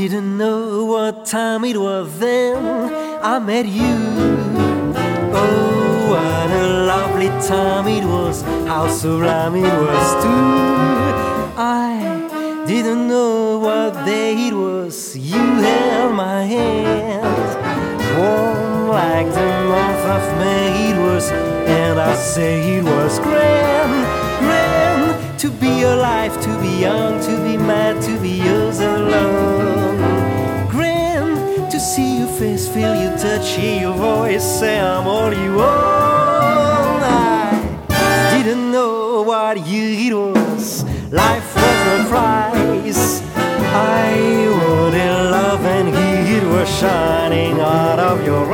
didn't know what time it was then I met you. Oh, what a lovely time it was, how sublime it was too. I didn't know what day it was, you held my hand. Warm like the month of May it was, and I say it was grand, grand to be alive, to be young, to be mad, to be yours alone. Grand to see your face, feel your touch, hear your voice, say I'm all you own. I didn't know what year it was, life was a prize. I wanted love and it was shining out of your